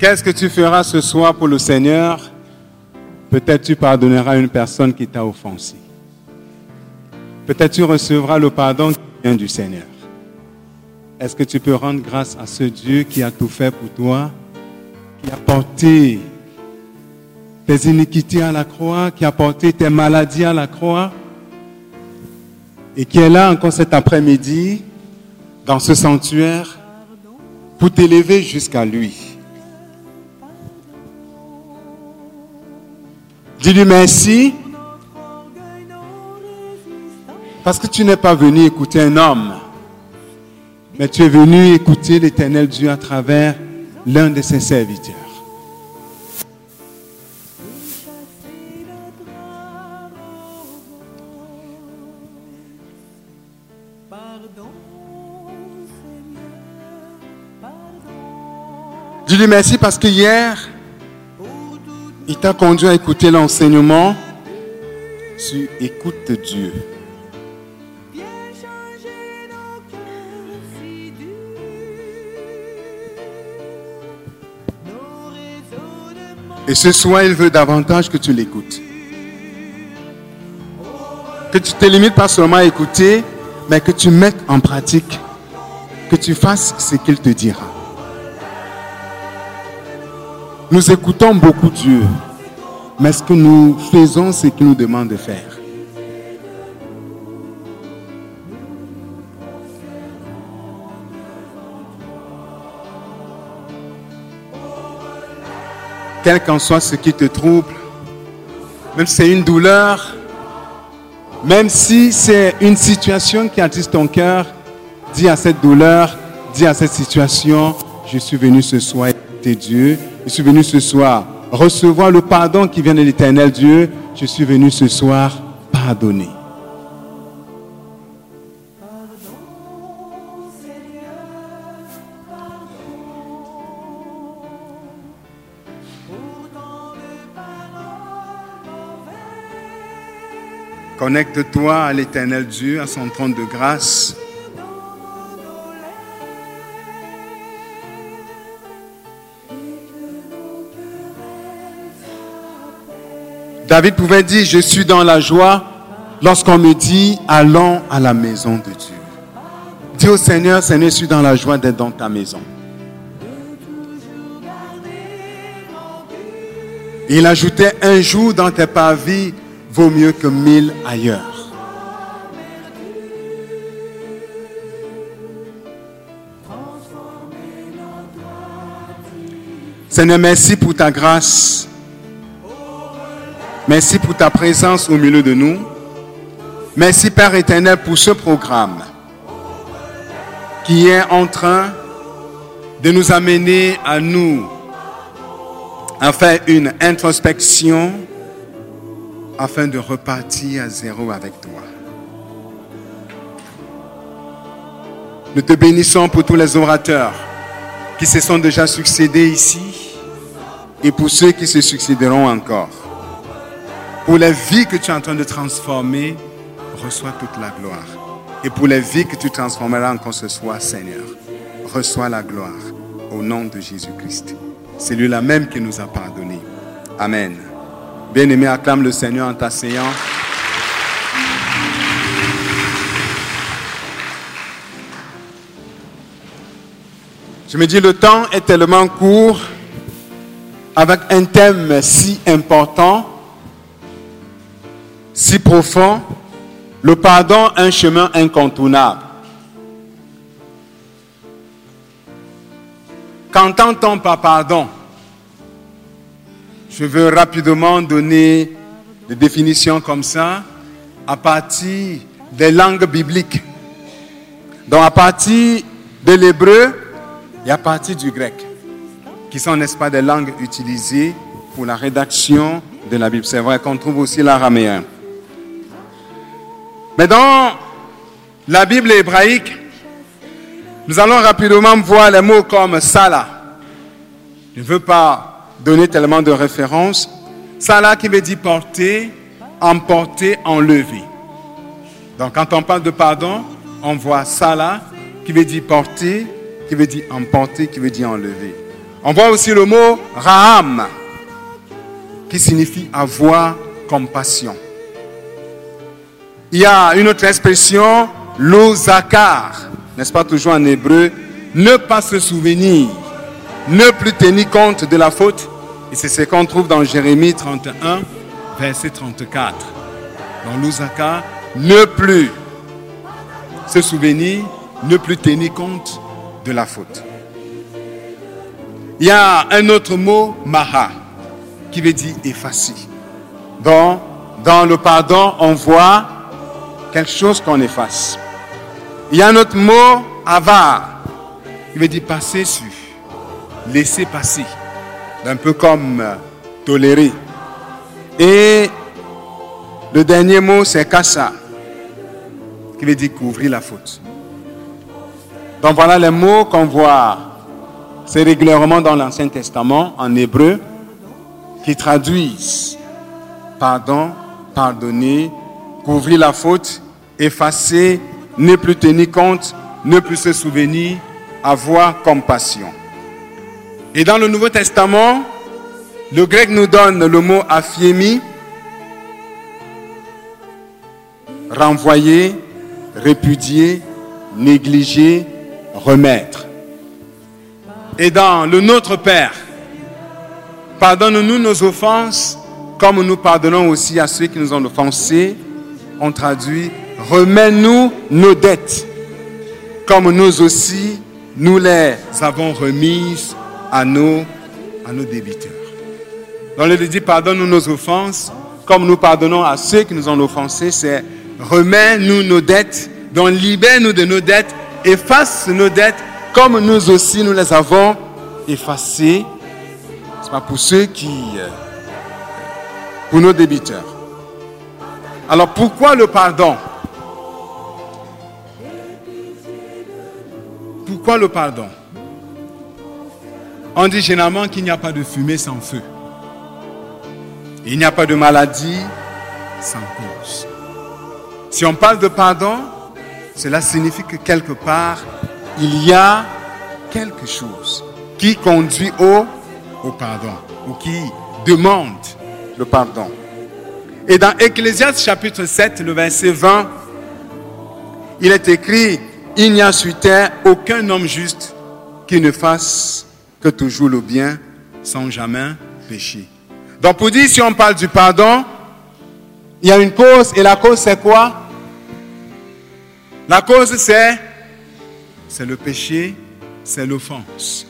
Qu'est-ce que tu feras ce soir pour le Seigneur? Peut-être tu pardonneras une personne qui t'a offensé. Peut-être tu recevras le pardon qui vient du Seigneur. Est-ce que tu peux rendre grâce à ce Dieu qui a tout fait pour toi, qui a porté tes iniquités à la croix, qui a porté tes maladies à la croix, et qui est là encore cet après-midi, dans ce sanctuaire, pour t'élever jusqu'à lui. Dis-lui merci, parce que tu n'es pas venu écouter un homme, mais tu es venu écouter l'Éternel Dieu à travers l'un de ses serviteurs. Dis-lui merci parce que hier, il t'a conduit à écouter l'enseignement sur écoute Dieu. Et ce soir, il veut davantage que tu l'écoutes. Que tu ne te limites pas seulement à écouter, mais que tu mettes en pratique, que tu fasses ce qu'il te dira. Nous écoutons beaucoup Dieu, mais est-ce que nous faisons ce qu'il nous demande de faire? Quel qu'en soit ce qui te trouble, même si c'est une douleur, même si c'est une situation qui attise ton cœur, dis à cette douleur, dis à cette situation, je suis venu ce soir écouter Dieu, je suis venu ce soir recevoir le pardon qui vient de l'Éternel Dieu, je suis venu ce soir pardonner. Connecte-toi à l'Éternel Dieu, à son trône de grâce. David pouvait dire, je suis dans la joie lorsqu'on me dit, allons à la maison de Dieu. Dis au Seigneur, Seigneur, je suis dans la joie d'être dans ta maison. Et il ajoutait, un jour dans tes parvis vaut mieux que 1000 ailleurs. Seigneur, merci pour ta grâce. Merci pour ta présence au milieu de nous. Merci, Père éternel, pour ce programme qui est en train de nous amener à nous, à faire une introspection afin de repartir à zéro avec toi. Nous te bénissons pour tous les orateurs qui se sont déjà succédés ici et pour ceux qui se succéderont encore. Pour les vies que tu es en train de transformer, reçois toute la gloire. Et pour les vies que tu transformeras encore ce soir, Seigneur, reçois la gloire au nom de Jésus-Christ. C'est lui-là même qui nous a pardonné. Amen. Bien-aimé, acclame le Seigneur en t'asseyant. Je me dis, le temps est tellement court, avec un thème si important, si profond, le pardon, un chemin incontournable. Qu'entend-on par pardon? Je veux rapidement donner des définitions comme ça à partir des langues bibliques. Donc à partir de l'hébreu et à partir du grec, qui sont, n'est-ce pas, des langues utilisées pour la rédaction de la Bible. C'est vrai qu'on trouve aussi l'araméen. Mais dans la Bible hébraïque, nous allons rapidement voir les mots comme Salah. Je ne veux pas donner tellement de références. Salah qui veut dire porter, emporter, enlever. Donc quand on parle de pardon, on voit Salah qui veut dire porter, qui veut dire emporter, qui veut dire enlever. On voit aussi le mot Raham, qui signifie avoir compassion. Il y a une autre expression, Lo-Zakar, n'est-ce pas toujours en hébreu, ne pas se souvenir, ne plus tenir compte de la faute. Et c'est ce qu'on trouve dans Jérémie 31, verset 34. Dans Lo-Zakar, ne plus se souvenir, ne plus tenir compte de la faute. Il y a un autre mot, Maha, qui veut dire effacer. Donc, dans le pardon, on voit quelque chose qu'on efface. Il y a un autre mot, Avar, qui veut dire passer sur, laisser passer. Un peu comme tolérer. Et le dernier mot, c'est Kassa, qui veut dire couvrir la faute. Donc voilà les mots qu'on voit, c'est régulièrement dans l'Ancien Testament, en hébreu, qui traduisent pardon, pardonner, couvrir la faute, effacer, ne plus tenir compte, ne plus se souvenir, avoir compassion. Et dans le Nouveau Testament, le grec nous donne le mot aphiemi, renvoyer, répudier, négliger, remettre. Et dans le Notre Père, pardonne-nous nos offenses, comme nous pardonnons aussi à ceux qui nous ont offensés. On traduit, remets-nous nos dettes, comme nous aussi, nous les avons remises à nos débiteurs. Donc il dit, pardonne-nous nos offenses, comme nous pardonnons à ceux qui nous ont offensés. C'est remets-nous nos dettes, donc libère-nous de nos dettes, efface nos dettes, comme nous aussi nous les avons effacées. C'est pas pour ceux pour nos débiteurs. Alors pourquoi le pardon? Pourquoi le pardon? On dit généralement qu'il n'y a pas de fumée sans feu. Il n'y a pas de maladie sans cause. Si on parle de pardon, cela signifie que quelque part, il y a quelque chose qui conduit au pardon, ou qui demande le pardon. Et dans Ecclésiaste chapitre 7, le verset 20, il est écrit, il n'y a sur terre aucun homme juste qui ne fasse que toujours le bien sans jamais pécher. Donc pour dire, si on parle du pardon, il y a une cause, et la cause c'est quoi? La cause c'est le péché, c'est l'offense.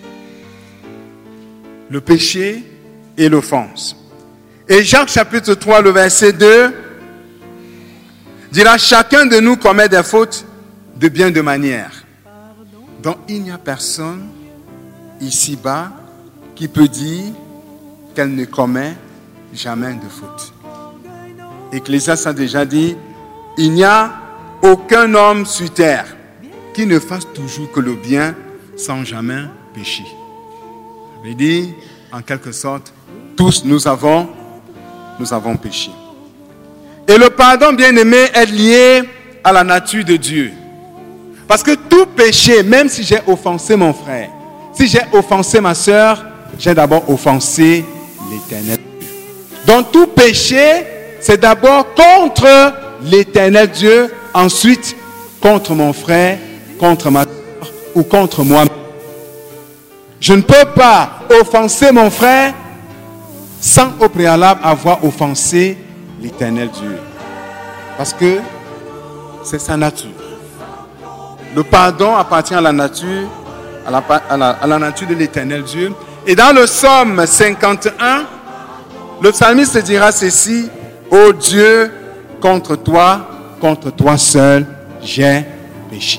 Le péché et l'offense. Et Jacques chapitre 3, le verset 2, dira, chacun de nous commet des fautes de bien de manière. Donc il n'y a personne ici-bas qui peut dire qu'elle ne commet jamais de faute. Ecclésiaste a déjà dit, il n'y a aucun homme sur terre qui ne fasse toujours que le bien sans jamais pécher. Ça veut dire, en quelque sorte, tous nous avons péché. Et le pardon, bien-aimé, est lié à la nature de Dieu. Parce que tout péché, même si j'ai offensé mon frère, si j'ai offensé ma soeur, j'ai d'abord offensé l'Éternel Dieu. Donc tout péché, c'est d'abord contre l'Éternel Dieu, ensuite contre mon frère, contre ma soeur ou contre moi-même. Je ne peux pas offenser mon frère sans au préalable avoir offensé l'Éternel Dieu. Parce que c'est sa nature. Le pardon appartient à la nature, à la nature de l'Éternel Dieu. Et dans le psaume 51, le psalmiste dira ceci, ô Dieu, contre toi seul, j'ai péché.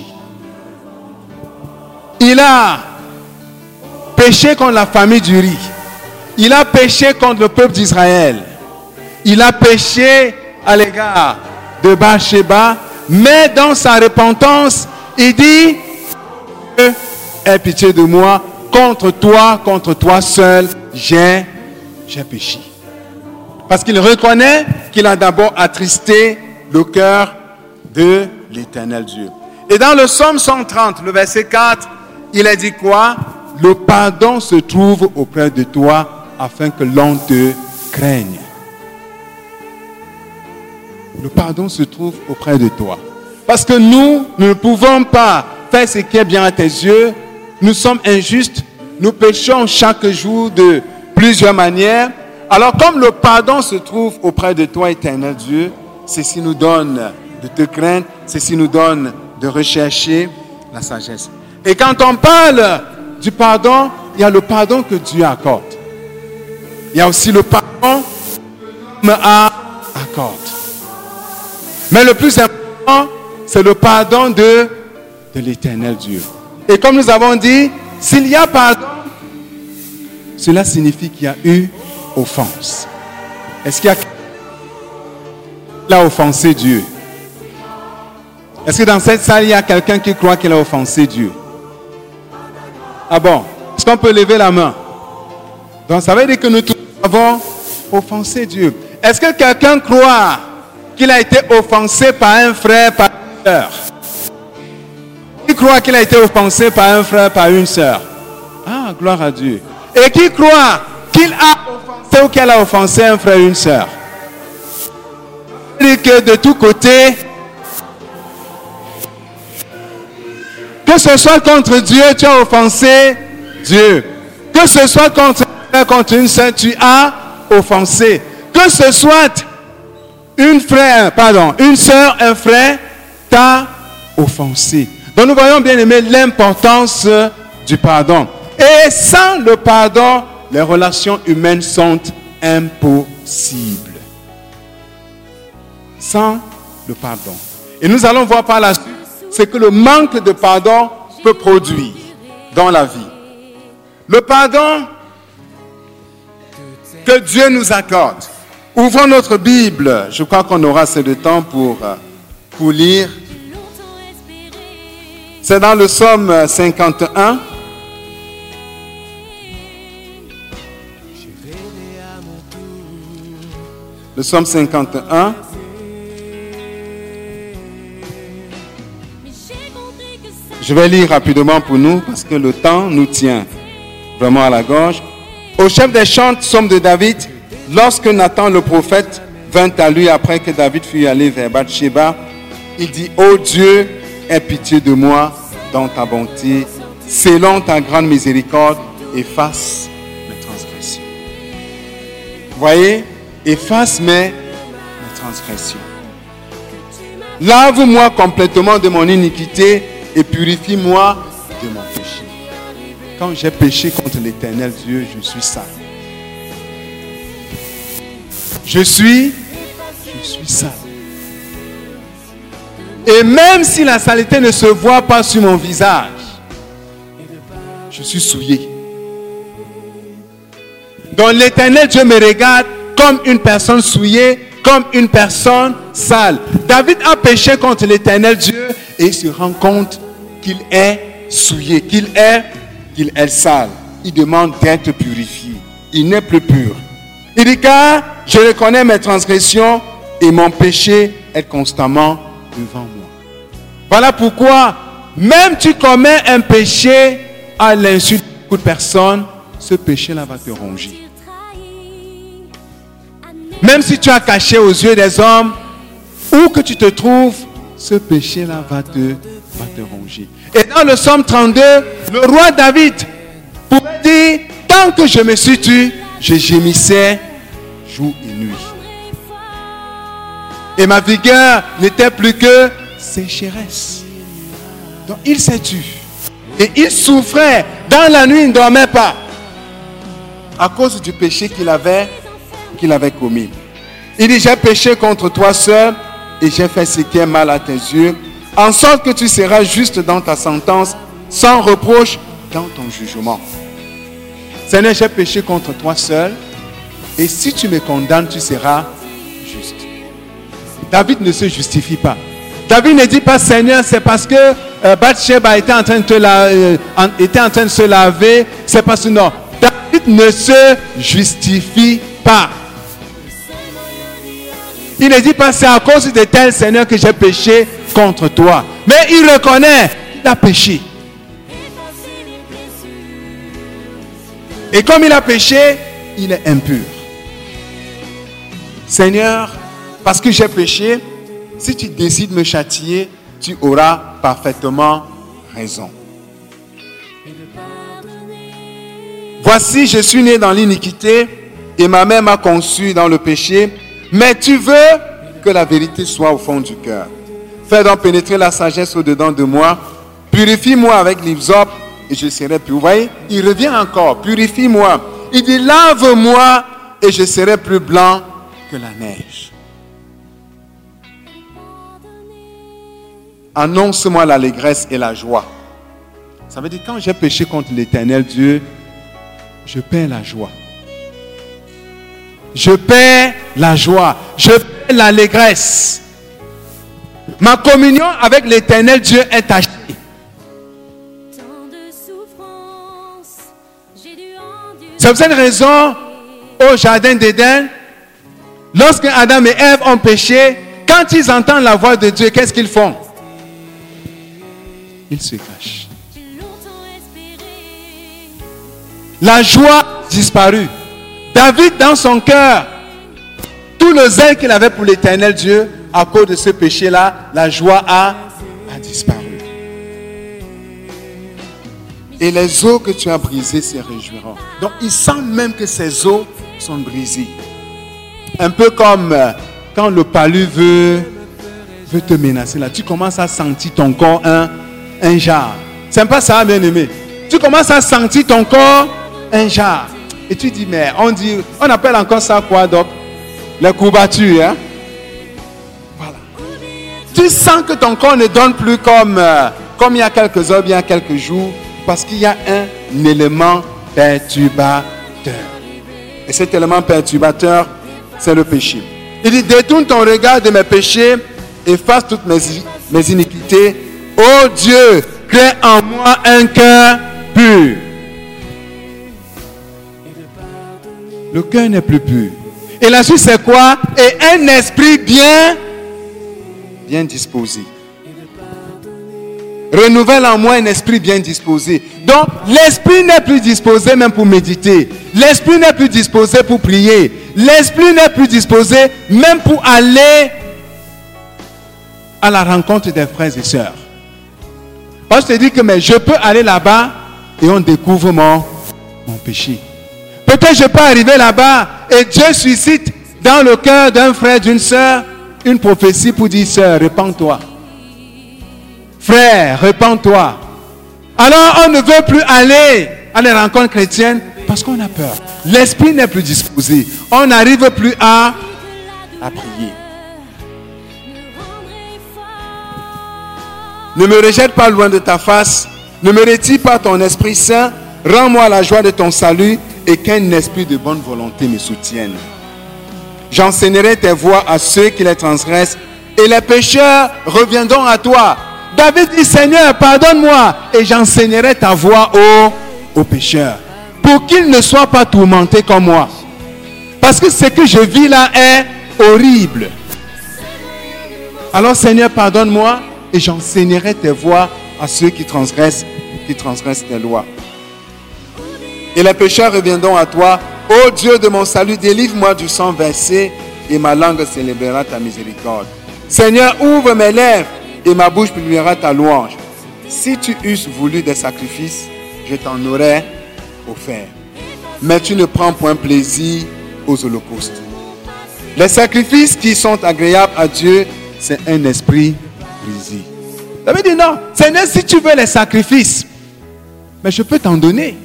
Il a péché contre la famille du riz. Il a péché contre le peuple d'Israël. Il a péché à l'égard de Bathsheba, mais dans sa repentance, il dit, Dieu, aie pitié de moi, contre toi seul, j'ai péché. Parce qu'il reconnaît qu'il a d'abord attristé le cœur de l'Éternel Dieu. Et dans le psaume 130, le verset 4, il a dit quoi? le pardon se trouve auprès de toi afin que l'on te craigne. Le pardon se trouve auprès de toi. Parce que nous ne pouvons pas faire ce qui est bien à tes yeux. Nous sommes injustes. Nous péchons chaque jour de plusieurs manières. Alors comme le pardon se trouve auprès de toi, éternel Dieu, ceci nous donne de te craindre, ceci nous donne de rechercher la sagesse. Et quand on parle du pardon, il y a le pardon que Dieu accorde. Il y a aussi le pardon que l'homme accorde. Mais le plus important, c'est le pardon de l'éternel Dieu. Et comme nous avons dit, s'il y a pardon, cela signifie qu'il y a eu offense. Est-ce qu'il y a quelqu'un qui a offensé Dieu? Est-ce que dans cette salle, il y a quelqu'un qui croit qu'il a offensé Dieu? Ah bon? Est-ce qu'on peut lever la main? Donc ça veut dire que nous tous avons offensé Dieu. Est-ce que quelqu'un croit qu'il a été offensé par un frère, par une sœur? Qui croit qu'il a été offensé par un frère, par une sœur? Ah, gloire à Dieu. Et qui croit qu'il a offensé ou qu'elle a offensé un frère, une sœur? C'est-à-dire que de tous côtés, que ce soit contre Dieu, tu as offensé Dieu. Que ce soit contre un frère, contre une sœur, tu as offensé. Que ce soit une sœur, un frère, t'a offensé. Donc nous voyons bien aimé l'importance du pardon. Et sans le pardon, les relations humaines sont impossibles. Sans le pardon. Et nous allons voir par la suite ce que le manque de pardon peut produire dans la vie. Le pardon que Dieu nous accorde. Ouvrons notre Bible. Je crois qu'on aura assez de temps pour lire. C'est dans le psaume 51. Le psaume 51. Je vais lire rapidement pour nous parce que le temps nous tient vraiment à la gorge. Au chef des chants, psaume de David, lorsque Nathan le prophète vint à lui après que David fut allé vers Bathsheba, il dit: ô Dieu, aie pitié de moi dans ta bonté, selon ta grande miséricorde, efface mes transgressions. Vous voyez, efface mes transgressions. Lave-moi complètement de mon iniquité et purifie-moi de mon péché. Quand j'ai péché contre l'Éternel Dieu, je suis sale. Je suis sale. Et même si la saleté ne se voit pas sur mon visage, je suis souillé. Donc l'Éternel Dieu me regarde comme une personne souillée, comme une personne sale. David a péché contre l'Éternel Dieu et il se rend compte qu'il est souillé, qu'il est sale. Il demande d'être purifié. Il n'est plus pur. Il dit: car je reconnais mes transgressions et mon péché est constamment devant moi. Voilà pourquoi, même tu commets un péché à l'insu de beaucoup de personnes, ce péché-là va te ronger. Même si tu as caché aux yeux des hommes, où que tu te trouves, ce péché-là va te ronger. Et dans le psaume 32, le roi David pouvait dire: tant que je me suis tué, je gémissais jour et nuit. Et ma vigueur n'était plus que sécheresse. Donc il s'est tué. Et il souffrait. Dans la nuit, il ne dormait pas. À cause du péché qu'il avait commis. Il dit: j'ai péché contre toi seul et j'ai fait ce qui est mal à tes yeux, en sorte que tu seras juste dans ta sentence, sans reproche dans ton jugement. Seigneur, j'ai péché contre toi seul, et si tu me condamnes, tu seras juste. David ne se justifie pas. David ne dit pas: Seigneur, c'est parce que Bathsheba était en train de se laver, c'est parce que non. David ne se justifie pas. Il ne dit pas: c'est à cause de tel, Seigneur, que j'ai péché contre toi. Mais il reconnaît qu'il a péché. Et comme il a péché, il est impur. Seigneur, parce que j'ai péché, si tu décides de me châtier, tu auras parfaitement raison. Voici, je suis né dans l'iniquité et ma mère m'a conçu dans le péché, mais tu veux que la vérité soit au fond du cœur. Fais donc pénétrer la sagesse au-dedans de moi, purifie-moi avec l'hysope et je serai pur. Vous voyez, il revient encore, purifie-moi. Il dit, lave-moi et je serai plus blanc que la neige. Annonce-moi l'allégresse et la joie. Ça veut dire, quand j'ai péché contre l'Éternel Dieu, je perds la joie. Je perds la joie. Je perds l'allégresse. Ma communion avec l'Éternel Dieu est tachée. C'est pour cette raison, au jardin d'Éden, lorsque Adam et Ève ont péché, quand ils entendent la voix de Dieu, qu'est-ce qu'ils font? Ils se cachent. La joie disparut. David, dans son cœur, tout le zèle qu'il avait pour l'Éternel Dieu, à cause de ce péché-là, la joie a disparu. Et les os que tu as brisés se réjouiront. Donc, il sent même que ces os sont brisés. Un peu comme quand le palu veut te menacer. Là, tu commences à sentir ton corps un jar. C'est pas ça, bien aimé. Tu commences à sentir ton corps un jar. Et tu dis, mais on appelle encore ça quoi, donc? Les courbatures, hein? Voilà. Tu sens que ton corps ne donne plus comme il y a quelques heures, bien quelques jours, parce qu'il y a un élément perturbateur. Et cet élément perturbateur, c'est le péché. Il dit, détourne ton regard de mes péchés, efface toutes mes iniquités. Oh Dieu, crée en moi un cœur pur. Le cœur n'est plus pur. Et la suite, c'est quoi? Et un esprit bien disposé. Renouvelle en moi un esprit bien disposé. Donc, l'esprit n'est plus disposé même pour méditer. L'esprit n'est plus disposé pour prier. L'esprit n'est plus disposé même pour aller à la rencontre des frères et sœurs. Parce que je te dis que mais je peux aller là-bas et on découvre mon péché. Peut-être je peux arriver là-bas et Dieu suscite dans le cœur d'un frère, d'une sœur, une prophétie pour dire, sœur, répands-toi. Frère, répands-toi. Alors on ne veut plus aller à les rencontres chrétiennes parce qu'on a peur. L'esprit n'est plus disposé. On n'arrive plus à prier. Ne me rejette pas loin de ta face. Ne me retire pas ton Esprit Saint. Rends-moi la joie de ton salut et qu'un esprit de bonne volonté me soutienne. J'enseignerai tes voies à ceux qui les transgressent et les pécheurs reviendront à toi. David dit, Seigneur, pardonne-moi et j'enseignerai ta voie aux pécheurs pour qu'ils ne soient pas tourmentés comme moi. Parce que ce que je vis là est horrible. Alors Seigneur, pardonne-moi et j'enseignerai tes voies à ceux qui transgressent tes lois. Et les pécheurs reviendront à toi. Ô Dieu de mon salut, délivre-moi du sang versé et ma langue célébrera ta miséricorde. Seigneur, ouvre mes lèvres et ma bouche publiera ta louange. Si tu eusses voulu des sacrifices, je t'en aurais offert. Mais tu ne prends point plaisir aux holocaustes. Les sacrifices qui sont agréables à Dieu, c'est un esprit brisé. David dit non, Seigneur, si tu veux les sacrifices, mais je peux t'en donner.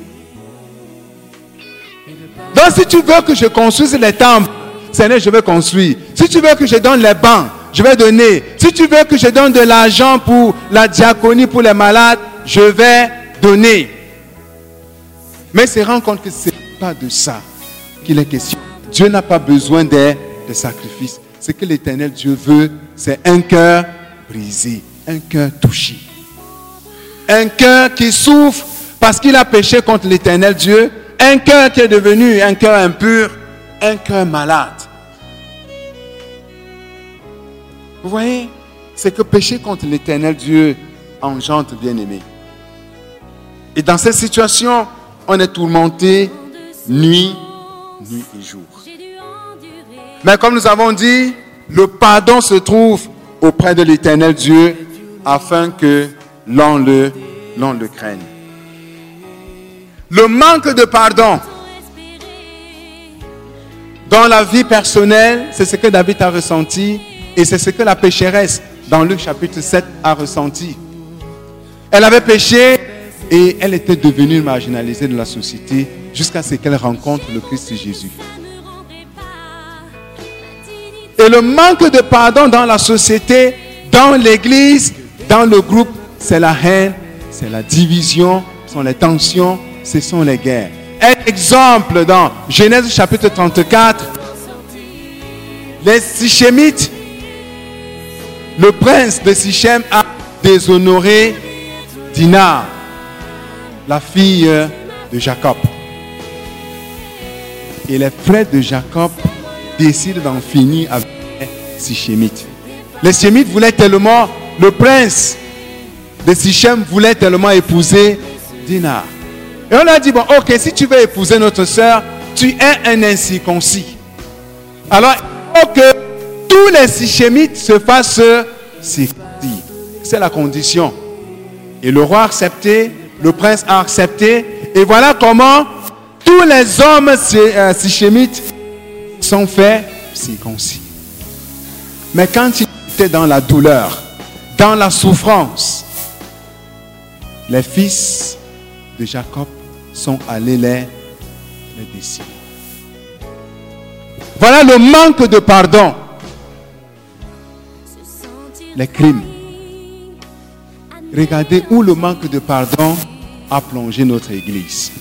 Donc si tu veux que je construise les temples, Seigneur, je vais construire. Si tu veux que je donne les bancs, je vais donner. Si tu veux que je donne de l'argent pour la diaconie, pour les malades, je vais donner. Mais il se rend compte que ce n'est pas de ça qu'il est question. Dieu n'a pas besoin des sacrifices. Ce que l'Éternel Dieu veut, c'est un cœur brisé, un cœur touché. Un cœur qui souffre parce qu'il a péché contre l'Éternel Dieu. Un cœur qui est devenu un cœur impur, un cœur malade. Vous voyez, c'est que pécher contre l'Éternel Dieu engendre bien-aimé. Et dans cette situation, on est tourmenté nuit et jour. Mais comme nous avons dit, le pardon se trouve auprès de l'Éternel Dieu afin que l'on le craigne. Le manque de pardon dans la vie personnelle, c'est ce que David a ressenti et c'est ce que la pécheresse dans Luc chapitre 7 a ressenti. Elle avait péché et elle était devenue marginalisée de la société jusqu'à ce qu'elle rencontre le Christ Jésus. Et le manque de pardon dans la société, dans l'église, dans le groupe, c'est la haine, c'est la division, ce sont les tensions, ce sont les guerres. Un exemple dans Genèse chapitre 34, les Sichémites, le prince de Sichem a déshonoré Dina, la fille de Jacob. Et les frères de Jacob décident d'en finir avec les Sichémites. Les Sichémites voulaient tellement, le prince de Sichem voulait tellement épouser Dina. Et on a dit, bon, ok, si tu veux épouser notre sœur, tu es un incirconcis. Alors, il faut que tous les Sichémites se fassent circoncire. C'est la condition. Et le roi a accepté, le prince a accepté. Et voilà comment tous les hommes Sichémites sont faits circoncis. Mais quand ils étaient dans la douleur, dans la souffrance, les fils de Jacob sont allés les décider. Voilà le manque de pardon. Les crimes. Regardez où le manque de pardon a plongé notre église.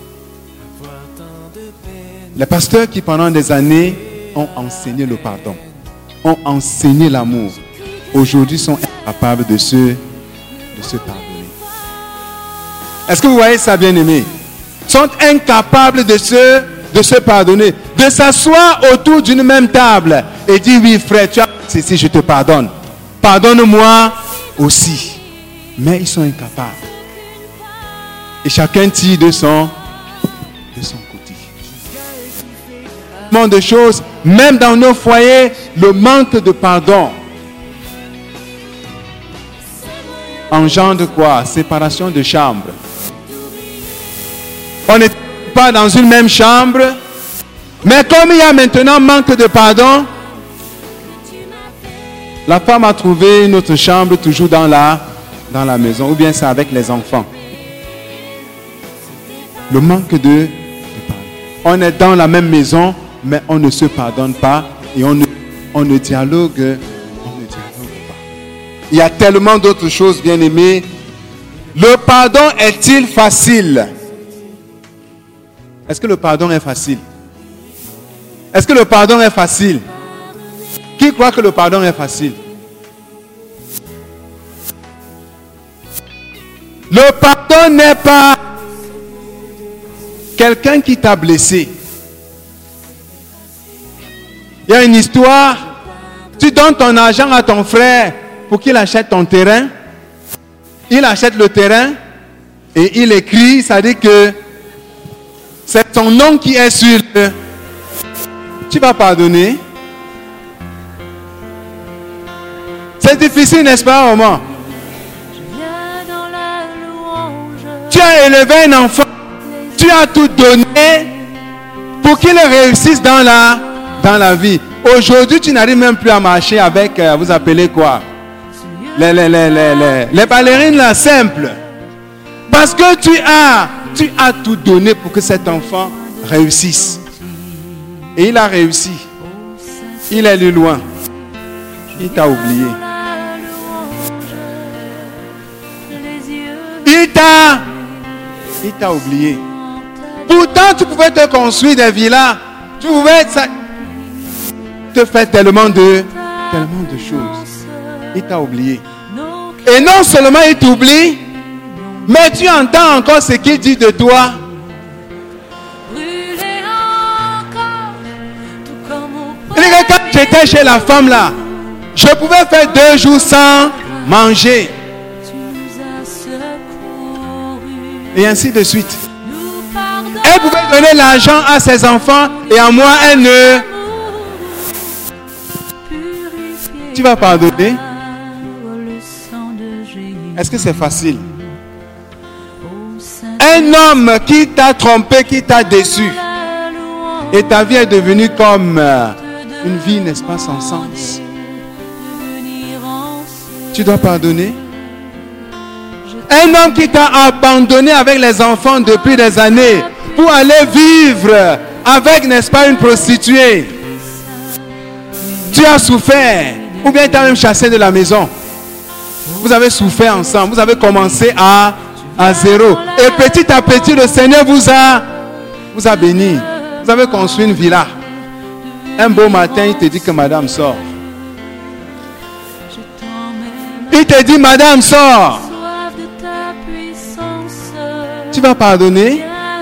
Les pasteurs qui pendant des années ont enseigné le pardon, ont enseigné l'amour, aujourd'hui sont incapables de se pardonner. Est-ce que vous voyez ça, bien-aimés? Sont incapables de se pardonner, de s'asseoir autour d'une même table et dire, oui frère, tu as ceci, je te pardonne. Pardonne-moi aussi. Mais ils sont incapables. Et chacun tire de son côté. De choses, même dans nos foyers, le manque de pardon engendre quoi? Séparation de chambres. On n'est pas dans une même chambre, mais comme il y a maintenant manque de pardon, la femme a trouvé une autre chambre toujours dans la maison, ou bien c'est avec les enfants. Le manque de pardon. On est dans la même maison, mais on ne se pardonne pas et on ne dialogue pas. Il y a tellement d'autres choses, bien-aimés. Le pardon est-il facile? Est-ce que le pardon est facile? Est-ce que le pardon est facile? Qui croit que le pardon est facile? Le pardon n'est pas quelqu'un qui t'a blessé. Il y a une histoire. Tu donnes ton argent à ton frère pour qu'il achète ton terrain. Il achète le terrain et il écrit, ça dit que c'est ton nom qui est sur le... Tu vas pardonner. C'est difficile, n'est-ce pas, maman? Tu as élevé un enfant, tu as tout donné pour qu'il réussisse dans la vie. Aujourd'hui, tu n'arrives même plus à marcher avec, vous appelez quoi? Les ballerines là, simples. Parce que tu as tout donné pour que cet enfant réussisse. Et il a réussi. Il est allé loin. Il t'a oublié. Il t'a oublié. Pourtant, tu pouvais te construire des villas. Tu pouvais te faire tellement de choses. Il t'a oublié. Et non seulement il t'oublie, mais tu entends encore ce qu'il dit de toi. Et quand j'étais chez la femme là, je pouvais faire 2 jours sans manger. Et ainsi de suite. Elle pouvait donner l'argent à ses enfants et à moi, elle ne... Tu vas pardonner? Est-ce que c'est facile? Un homme qui t'a trompé, qui t'a déçu, et ta vie est devenue comme une vie, n'est-ce pas, sans sens. Tu dois pardonner? Un homme qui t'a abandonné avec les enfants depuis des années pour aller vivre avec, n'est-ce pas, une prostituée. Tu as souffert, ou bien tu as même chassé de la maison. Vous avez souffert ensemble, vous avez commencé à zéro. Et petit à petit, le Seigneur vous a béni. Vous avez construit une villa. Un beau matin, il te dit que madame sort. Il te dit, madame sort. Tu vas pardonner?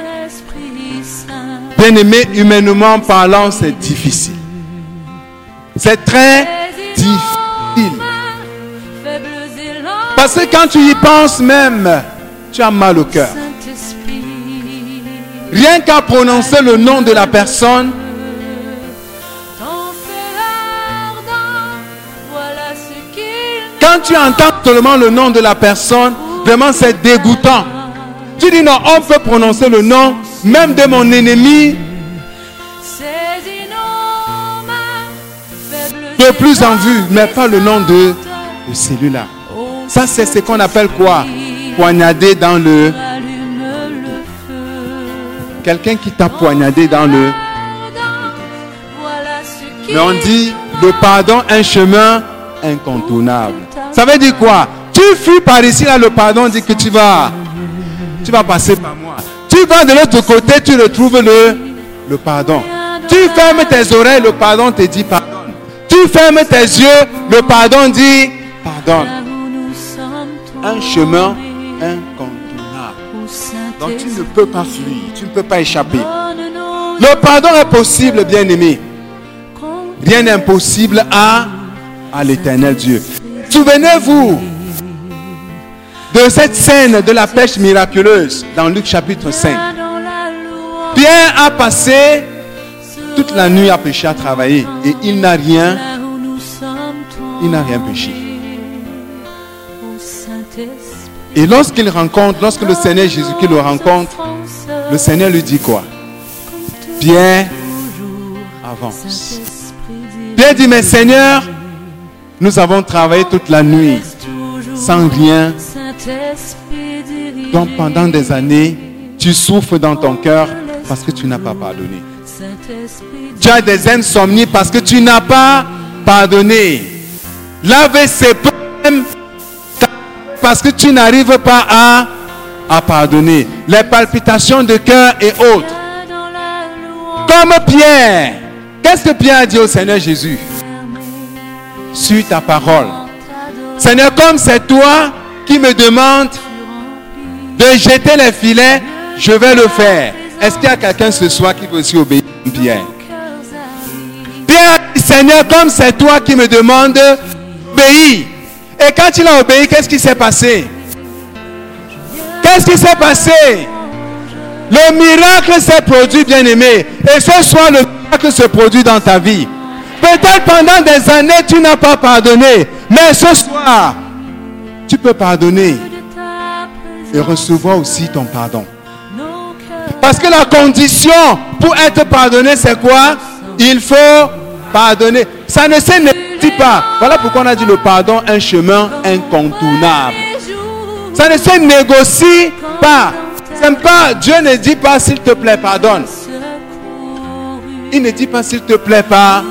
Bien-aimé, humainement parlant, c'est difficile. C'est très difficile. Parce que quand tu y penses même, tu as mal au cœur. Rien qu'à prononcer le nom de la personne, quand tu entends seulement le nom de la personne, vraiment c'est dégoûtant. Tu dis non, on peut prononcer le nom même de mon ennemi de plus en vue, mais pas le nom de celui-là. Ça, c'est ce qu'on appelle quoi? Poignarder dans le... Quelqu'un qui t'a poignardé dans le... Mais on dit, le pardon, un chemin incontournable. Ça veut dire quoi? Tu fuis par ici, là, le pardon dit que tu vas passer par moi. Tu vas de l'autre côté, tu retrouves le pardon. Tu fermes tes oreilles, le pardon te dit pardonne. Tu fermes tes yeux, le pardon dit pardonne. Un chemin incontournable. Donc tu ne peux pas fuir, tu ne peux pas échapper. Le pardon est possible, bien-aimé. Rien n'est impossible à l'Éternel Dieu. Souvenez-vous de cette scène de la pêche miraculeuse dans Luc chapitre 5. Pierre a passé toute la nuit à pêcher, à travailler, et il n'a rien pêché. Et lorsque le Seigneur Jésus-Christ le rencontre, le Seigneur lui dit quoi? Pierre, avance. Pierre dit, mais Seigneur, nous avons travaillé toute la nuit sans rien. Donc pendant des années, tu souffres dans ton cœur parce que tu n'as pas pardonné. Tu as des insomnies parce que tu n'as pas pardonné. L'AVC parce que tu n'arrives pas à pardonner. Les palpitations de cœur et autres. Comme Pierre. Qu'est-ce que Pierre a dit au Seigneur Jésus? Suis ta parole. Seigneur, comme c'est toi qui me demandes de jeter les filets, je vais le faire. Est-ce qu'il y a quelqu'un ce soir qui veut aussi obéir à Pierre? Pierre, Seigneur, comme c'est toi qui me demandes d'obéir. Et quand il a obéi, qu'est-ce qui s'est passé? Qu'est-ce qui s'est passé? Le miracle s'est produit, bien-aimé. Et ce soir, le miracle se produit dans ta vie. Peut-être pendant des années, tu n'as pas pardonné. Mais ce soir, tu peux pardonner et recevoir aussi ton pardon. Parce que la condition pour être pardonné, c'est quoi? Il faut pardonner. Ça ne se négocie pas. Voilà pourquoi on a dit le pardon, un chemin incontournable. Ça ne se négocie pas. C'est pas, Dieu ne dit pas s'il te plaît, pardonne. Il ne dit pas s'il te plaît, pas.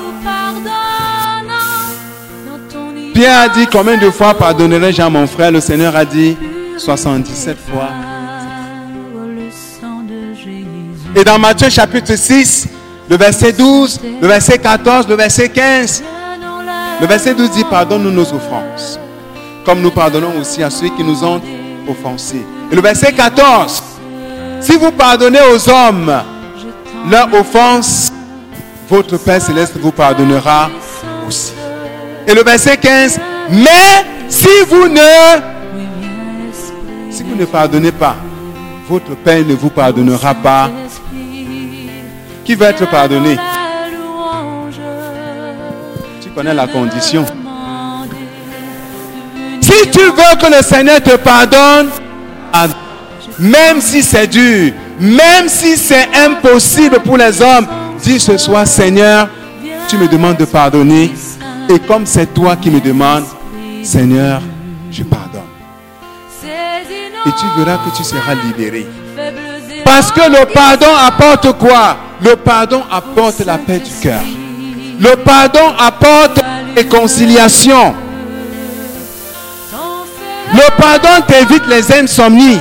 Pierre a dit combien de fois pardonnerai-je à mon frère? Le Seigneur a dit 77 fois. Et dans Matthieu chapitre 6, le verset 12, le verset 14, le verset 15, le verset 12 dit pardonne-nous nos offenses, comme nous pardonnons aussi à ceux qui nous ont offensés. Et le verset 14, si vous pardonnez aux hommes leur offense, votre Père Céleste vous pardonnera aussi. Et le verset 15, mais si vous ne pardonnez pas, votre Père ne vous pardonnera pas Qui veut être pardonné? Tu connais la condition. Si tu veux que le Seigneur te pardonne, même si c'est dur, même si c'est impossible pour les hommes, dis ce soir, Seigneur, tu me demandes de pardonner. Et comme c'est toi qui me demandes, Seigneur, je pardonne. Et tu verras que tu seras libéré. Parce que le pardon apporte quoi? Le pardon apporte la paix du cœur. Le pardon apporte la réconciliation. Le pardon t'évite les insomnies.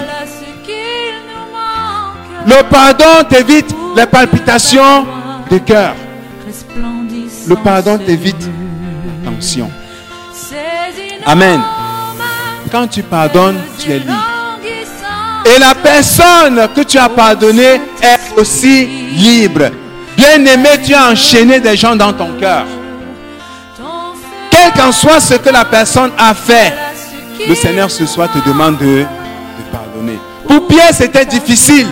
Le pardon t'évite les palpitations du cœur. Le pardon t'évite la tension. Amen. Quand tu pardonnes, tu es libre. Et la personne que tu as pardonnée est aussi libre. Bien-aimé, tu as enchaîné des gens dans ton cœur. Quel qu'en soit ce que la personne a fait, le Seigneur ce soir te demande de pardonner. Pour Pierre, c'était difficile.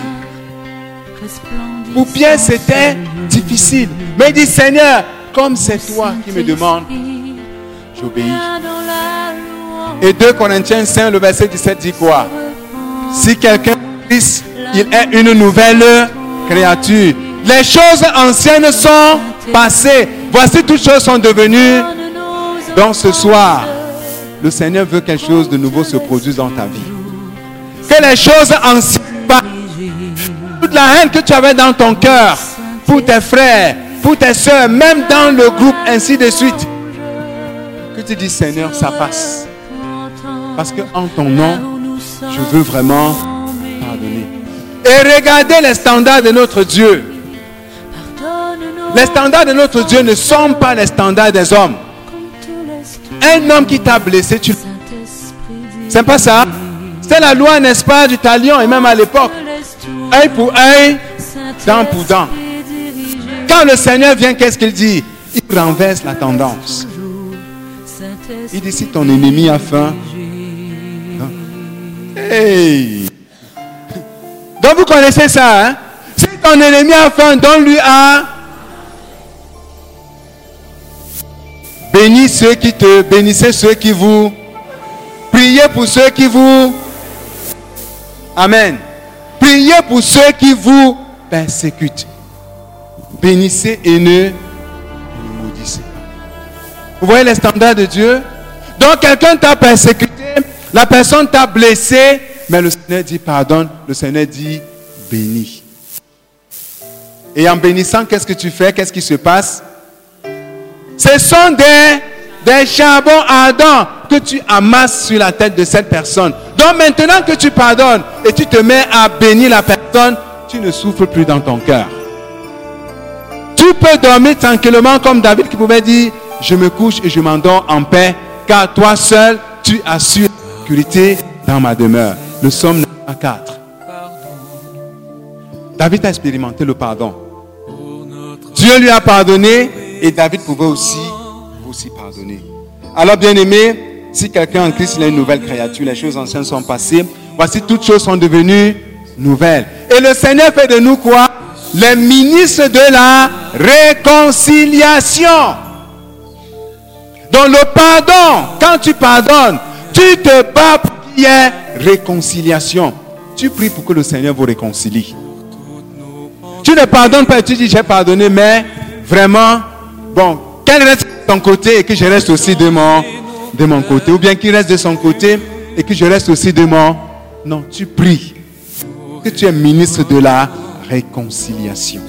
Pour Pierre, c'était difficile. Mais il dit, Seigneur, comme c'est toi qui me demandes, j'obéis. Et 2 Corinthiens 5, le verset 17 dit quoi? Si quelqu'un est Christ, il est une nouvelle créature. Les choses anciennes sont passées. Voici, toutes choses sont devenues. Donc ce soir, le Seigneur veut que quelque chose de nouveau se produise dans ta vie. Que les choses anciennes passent. Toute la haine que tu avais dans ton cœur, pour tes frères, pour tes soeurs, même dans le groupe, ainsi de suite. Que tu dis, Seigneur, ça passe. Parce que en ton nom, je veux vraiment pardonner. Et regardez les standards de notre Dieu. Les standards de notre Dieu ne sont pas les standards des hommes. Un homme qui t'a blessé, tu... C'est pas ça? C'est la loi, n'est-ce pas, du talion, et même à l'époque. Œil pour œil, dent pour dent. Quand le Seigneur vient, qu'est-ce qu'il dit? Il renverse la tendance. Il dit, si ton ennemi a faim... Hey! Donc vous connaissez ça, hein? Si ton ennemi a faim, donne-lui à... Bénissez ceux qui vous... Priez pour ceux qui vous... Amen. Priez pour ceux qui vous persécutent. Bénissez et ne maudissez pas. Vous voyez les standards de Dieu? Donc quelqu'un t'a persécuté, la personne t'a blessé, mais le Seigneur dit pardonne, le Seigneur dit bénis. Et en bénissant, qu'est-ce que tu fais? Qu'est-ce qui se passe? Ce sont des charbons ardents que tu amasses sur la tête de cette personne. Donc maintenant que tu pardonnes et tu te mets à bénir la personne, tu ne souffres plus dans ton cœur. Tu peux dormir tranquillement comme David qui pouvait dire, je me couche et je m'endors en paix, car toi seul, tu assures la sécurité dans ma demeure. Le psaume 4. David a expérimenté le pardon. Dieu lui a pardonné et David pouvait aussi pardonner. Alors bien aimé, si quelqu'un en Christ il est une nouvelle créature, les choses anciennes sont passées, voici toutes choses sont devenues nouvelles. Et le Seigneur fait de nous quoi? Les ministres de la réconciliation. Donc le pardon, quand tu pardonnes, tu te bats pour qu'il y ait réconciliation. Tu pries pour que le Seigneur vous réconcilie. Tu ne pardonnes pas et tu dis j'ai pardonné, mais vraiment, bon, qu'elle reste de ton côté et que je reste aussi de mon côté. Ou bien qu'il reste de son côté et que je reste aussi de mon... Non, tu pries que tu es ministre de la réconciliation.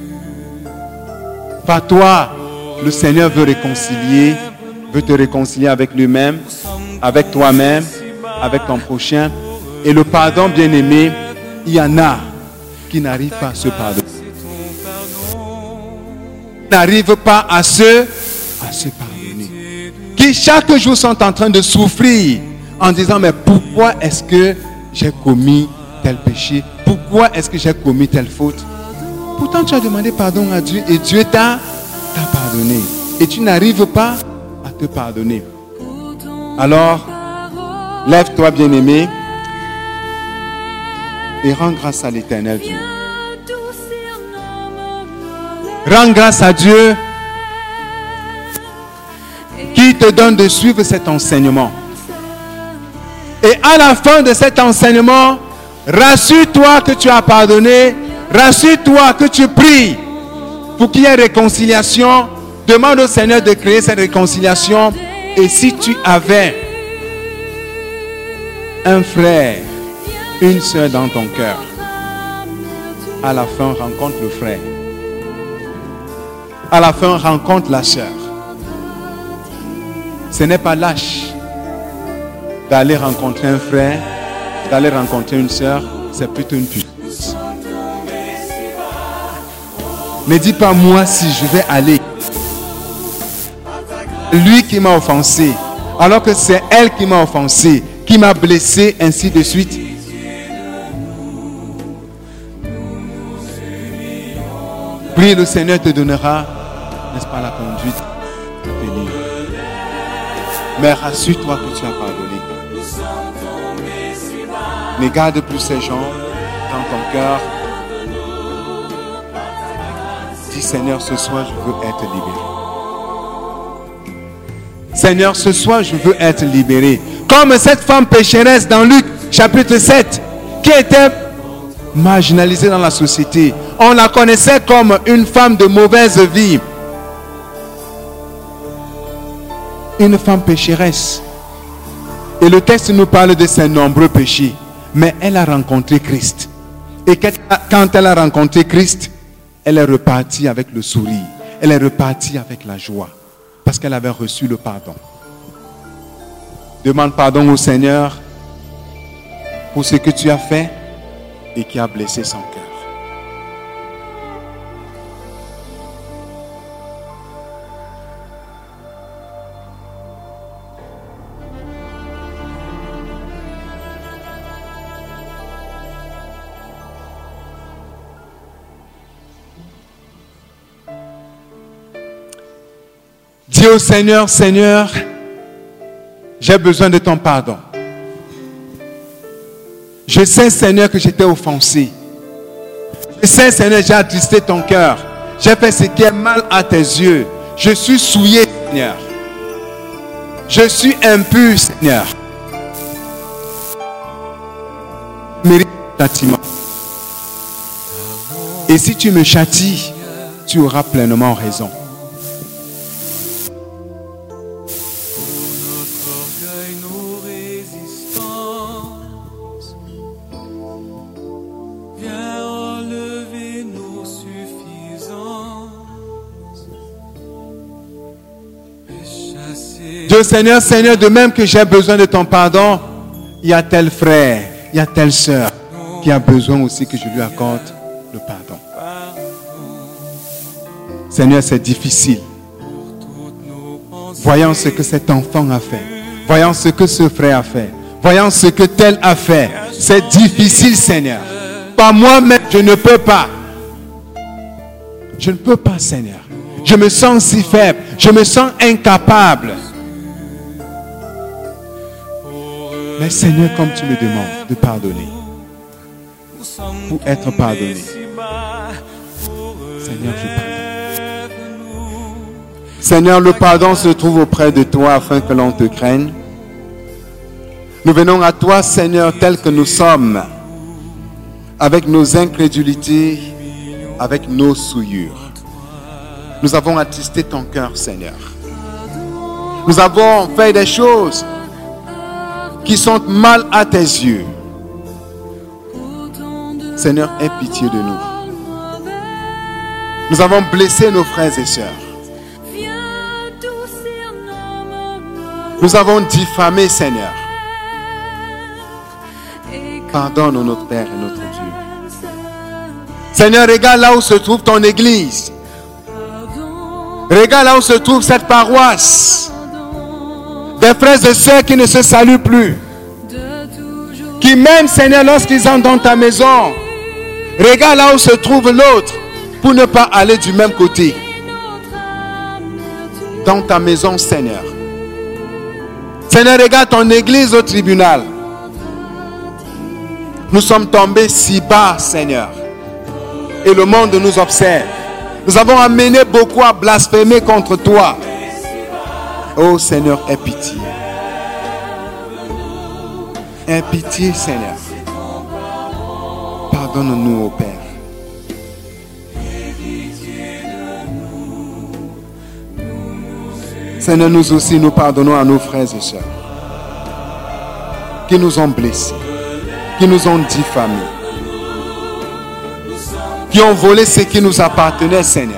Par toi, le Seigneur veut te réconcilier avec lui-même, avec toi-même, avec ton prochain. Et le pardon, bien aimé, il y en a qui n'arrivent pas à se pardonner. N'arrivent pas à se pardonner. Qui chaque jour sont en train de souffrir en disant mais pourquoi est-ce que j'ai commis tel péché? Pourquoi est-ce que j'ai commis telle faute? Pourtant tu as demandé pardon à Dieu et Dieu t'a pardonné. Et tu n'arrives pas à te pardonner. Alors, lève-toi bien-aimé et rends grâce à l'Éternel Dieu. Rends grâce à Dieu qui te donne de suivre cet enseignement. Et à la fin de cet enseignement, rassure-toi que tu as pardonné, rassure-toi que tu pries pour qu'il y ait réconciliation. Demande au Seigneur de créer cette réconciliation. Et si tu avais un frère, une soeur dans ton cœur, à la fin, rencontre le frère. À la fin, rencontre la soeur. Ce n'est pas lâche d'aller rencontrer un frère, d'aller rencontrer une soeur, c'est plutôt une puissance. Ne dis pas moi si je vais aller. Lui qui m'a offensé, alors que c'est elle qui m'a offensé, qui m'a blessé, ainsi de suite. Prie, le Seigneur te donnera, n'est-ce pas, la conduite à tenir. Mais rassure-toi que tu as pardonné. Ne garde plus ces gens dans ton cœur. Dis, Seigneur, ce soir, je veux être libéré. Seigneur, ce soir, je veux être libéré. Comme cette femme pécheresse dans Luc, chapitre 7, qui était marginalisée dans la société. On la connaissait comme une femme de mauvaise vie. Une femme pécheresse. Et le texte nous parle de ses nombreux péchés. Mais elle a rencontré Christ. Et quand elle a rencontré Christ, elle est repartie avec le sourire. Elle est repartie avec la joie. Parce qu'elle avait reçu le pardon. Demande pardon au Seigneur pour ce que tu as fait et qui a blessé son cœur. Dis au Seigneur, Seigneur, j'ai besoin de ton pardon. Je sais, Seigneur, que j'étais offensé. Je sais, Seigneur, j'ai attristé ton cœur. J'ai fait ce qui est mal à tes yeux. Je suis souillé, Seigneur. Je suis impur, Seigneur. Je mérite le châtiment. Et si tu me châties, tu auras pleinement raison. Dieu Seigneur, Seigneur, de même que j'ai besoin de ton pardon, il y a tel frère, il y a telle sœur qui a besoin aussi que je lui accorde le pardon. Seigneur, c'est difficile. Voyons ce que cet enfant a fait. Voyons ce que ce frère a fait. Voyons ce que tel a fait. C'est difficile, Seigneur. Par moi-même, je ne peux pas. Je ne peux pas, Seigneur. Je me sens si faible. Je me sens incapable. Mais Seigneur, comme tu me demandes de pardonner, pour être pardonné, Seigneur, je prie. Seigneur, le pardon se trouve auprès de toi afin que l'on te craigne. Nous venons à toi, Seigneur, tel que nous sommes, avec nos incrédulités, avec nos souillures. Nous avons attristé ton cœur, Seigneur. Nous avons fait des choses qui sont mal à tes yeux. Seigneur, aie pitié de nous. Nous avons blessé nos frères et sœurs. Nous avons diffamé, Seigneur. Pardonne, notre Père et notre Dieu. Seigneur, regarde là où se trouve ton église. Regarde là où se trouve cette paroisse. Des frères et sœurs qui ne se saluent plus. Qui même, Seigneur, lorsqu'ils entrent dans ta maison, regarde là où se trouve l'autre pour ne pas aller du même côté. Dans ta maison, Seigneur. Seigneur, regarde ton église au tribunal. Nous sommes tombés si bas, Seigneur. Et le monde nous observe. Nous avons amené beaucoup à blasphémer contre toi. Oh Seigneur, aie pitié. Aie pitié, Seigneur. Pardonne-nous, ô Père. Seigneur, nous aussi, nous pardonnons à nos frères et sœurs qui nous ont blessés, qui nous ont diffamés, qui ont volé ce qui nous appartenait, Seigneur.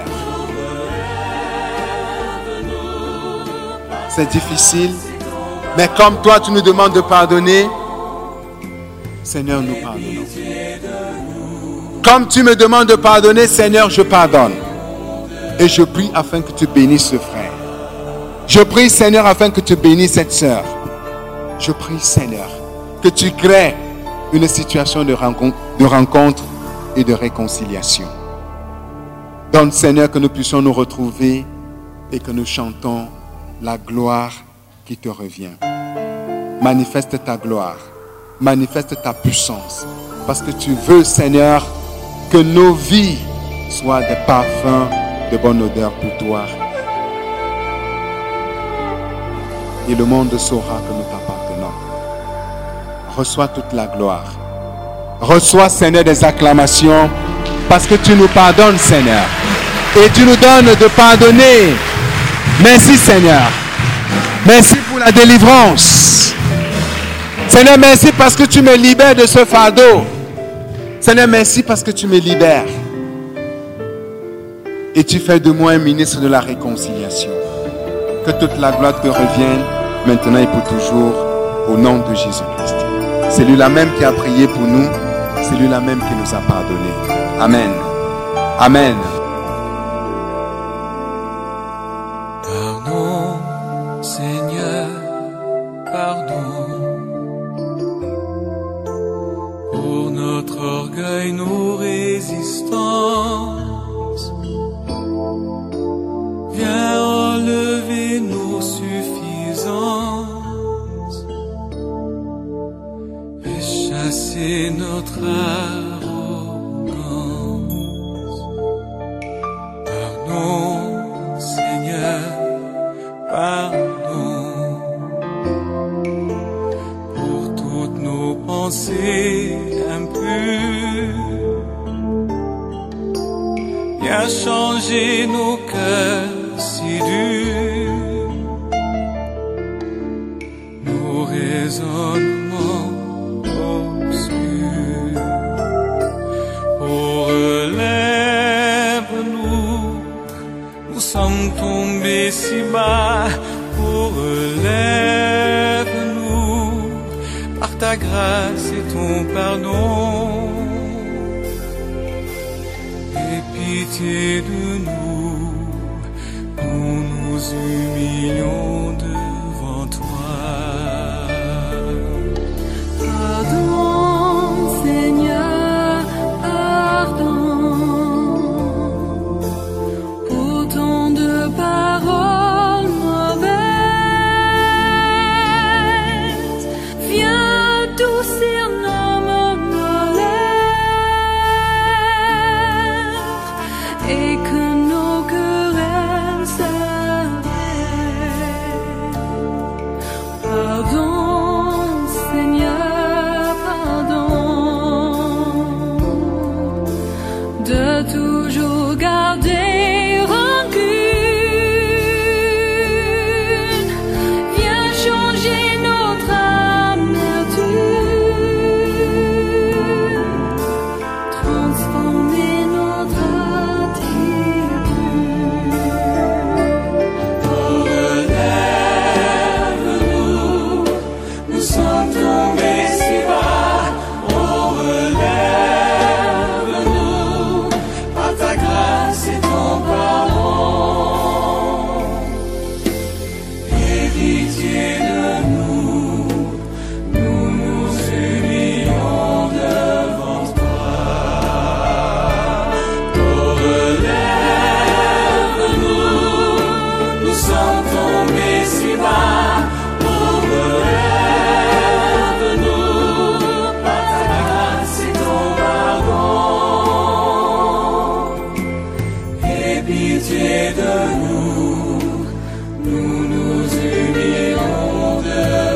C'est difficile, mais comme toi, tu nous demandes de pardonner, Seigneur, nous pardonnons. Comme tu me demandes de pardonner, Seigneur, je pardonne. Et je prie afin que tu bénisses ce frère. Je prie, Seigneur, afin que tu bénisses cette sœur. Je prie, Seigneur, que tu crées une situation de rencontre et de réconciliation. Donne, Seigneur, que nous puissions nous retrouver et que nous chantons la gloire qui te revient. Manifeste ta gloire, manifeste ta puissance, parce que tu veux, Seigneur, que nos vies soient des parfums de bonne odeur pour toi. Et le monde saura que nous t'appartenons. Reçois toute la gloire. Reçois, Seigneur, des acclamations parce que tu nous pardonnes, Seigneur. Et tu nous donnes de pardonner. Merci, Seigneur. Merci pour la délivrance. Seigneur, merci parce que tu me libères de ce fardeau. Seigneur, merci parce que tu me libères. Et tu fais de moi un ministre de la réconciliation. Que toute la gloire te revienne, maintenant et pour toujours, au nom de Jésus-Christ. C'est lui-là même qui a prié pour nous, c'est lui-là même qui nous a pardonné. Amen. Amen. Pardon, Seigneur, pardon, pour notre orgueil, nos résistances. Viens enlever nos suffisances et chasser notre arrogance. Pardon, Seigneur, pardon pour toutes nos pensées impures. Viens changer nos cœurs si dur, nos raisonnements obscurs. Oh, relève-nous, nous sommes tombés si bas. Oh, relève-nous, par ta grâce et ton pardon. Aie pitié de nous, nous nous humilions devant toi. Pardon, Seigneur, pardon, pour tant de paroles mauvaises. Viens adoucir nos malheurs et que nos querelles s'arrêtent. de nous, nous nous humilions devant